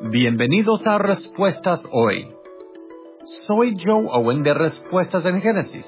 Bienvenidos a Respuestas Hoy. Soy Joe Owen de Respuestas en Génesis.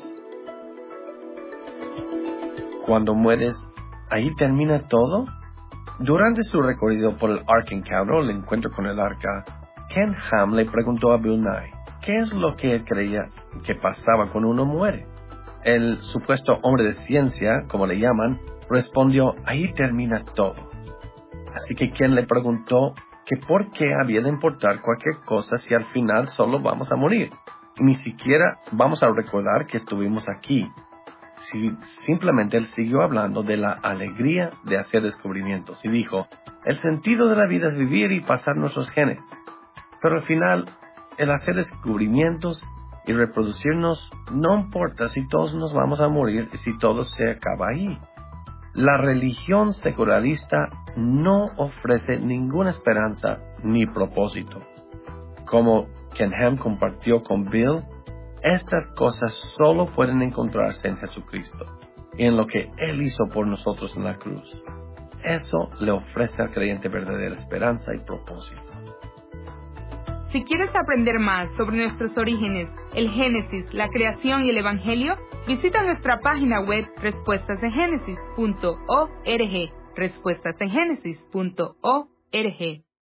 Cuando mueres, ¿ahí termina todo? Durante su recorrido por el Ark Encounter, el encuentro con el arca, Ken Ham le preguntó a Bill Nye qué es lo que él creía que pasaba cuando uno muere. El supuesto hombre de ciencia, como le llaman, respondió, ahí termina todo. Así que Ken le preguntó que por qué había de importar cualquier cosa si al final solo vamos a morir. Y ni siquiera vamos a recordar que estuvimos aquí. Si simplemente él siguió hablando de la alegría de hacer descubrimientos y dijo, el sentido de la vida es vivir y pasar nuestros genes. Pero al final, el hacer descubrimientos y reproducirnos no importa si todos nos vamos a morir y si todo se acaba ahí. La religión secularista no ofrece ninguna esperanza ni propósito. Como Ken Ham compartió con Bill, estas cosas solo pueden encontrarse en Jesucristo y en lo que Él hizo por nosotros en la cruz. Eso le ofrece al creyente verdadera esperanza y propósito. Si quieres aprender más sobre nuestros orígenes, el Génesis, la creación y el Evangelio, visita nuestra página web respuestasengenesis.org, respuestasengenesis.org.